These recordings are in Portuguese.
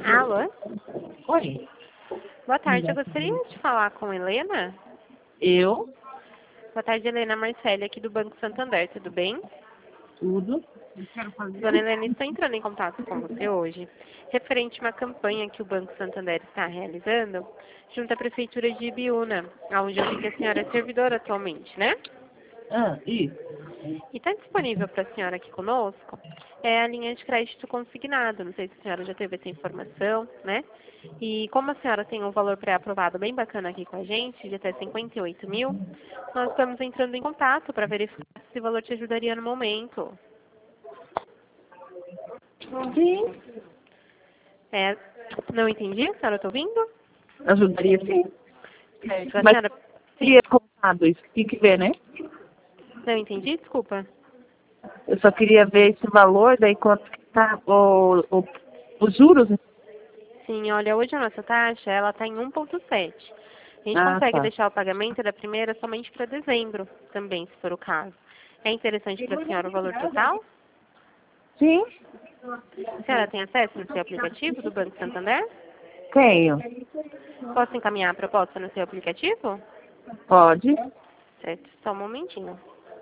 Alô? Oi. Boa tarde, eu gostaria de falar com Helena. Eu? Boa tarde, Helena Marcelli, aqui do Banco Santander, tudo bem? Tudo. Dona Helena, estou entrando em contato com você hoje, referente a uma campanha que o Banco Santander está realizando junto à Prefeitura de Ibiúna, onde eu vi que a senhora é servidora atualmente, né? Isso. E está disponível para a senhora aqui conosco a linha de crédito consignado. Não sei se a senhora já teve essa informação, né? E como a senhora tem um valor pré-aprovado bem bacana aqui com a gente, de até 58 mil, nós estamos entrando em contato para verificar se esse valor te ajudaria no momento. Sim. Não entendi? A senhora está ouvindo? Ajudaria sim. Certo. A Mas senhora... Sim. queria contado isso. Tem que ver, né? Não entendi? Desculpa. Eu só queria ver esse valor, daí quanto que tá os juros. Sim, olha, hoje a nossa taxa, ela está em 1,7. A gente Ah, consegue tá. deixar o pagamento da primeira somente para dezembro, também, se for o caso. É interessante para a senhora o valor total? Sim. A senhora tem acesso no seu aplicativo do Banco Santander? Tenho. Posso encaminhar a proposta no seu aplicativo? Pode. Certo, só um momentinho.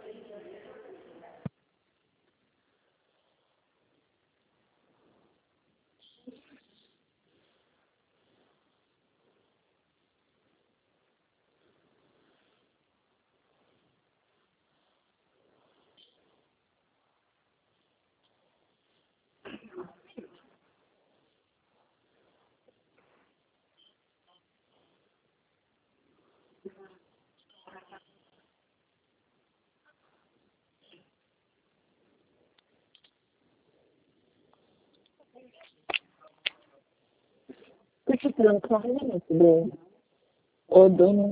Porque tranquilamente, bem. O dono.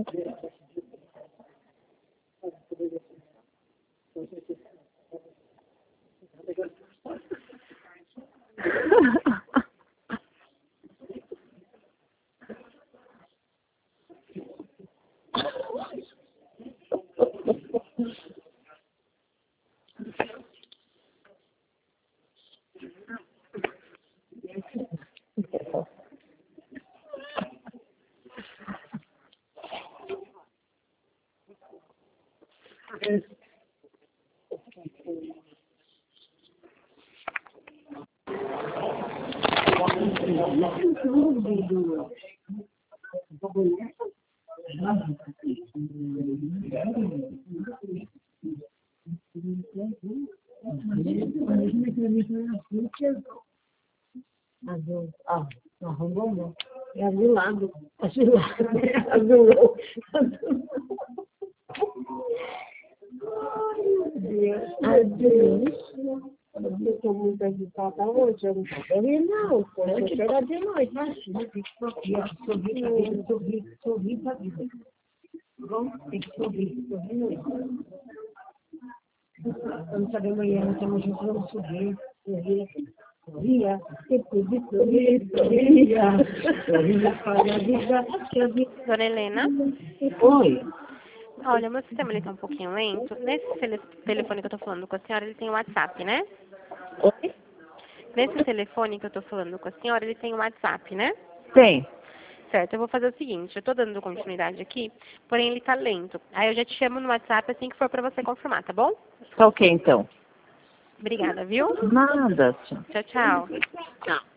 Arrumou não. É azulado. Azulou. Azulou. Eu estou muito agitada hoje. Eu não estou bem, não. Pode chegar de noite. Imagina, tem que sorrir para a vida. Bom, tem que sorrir muito. Vamos saber amanhã, estamos juntos, vamos sorrir. Sorria, depois de sorrir. Sorria para a vida. Dona Helena? Oi. Olha, o meu sistema está um pouquinho lento. Nesse telefone que eu estou falando com a senhora, ele tem WhatsApp, né? Oi? Nesse telefone que eu estou falando com a senhora, ele tem WhatsApp, né? Tem. Certo, eu vou fazer o seguinte, eu estou dando continuidade aqui, porém ele está lento. Aí eu já te chamo no WhatsApp assim que for para você confirmar, tá bom? Tá ok, então. Obrigada, viu? Nada. Tchau, tchau. Tchau.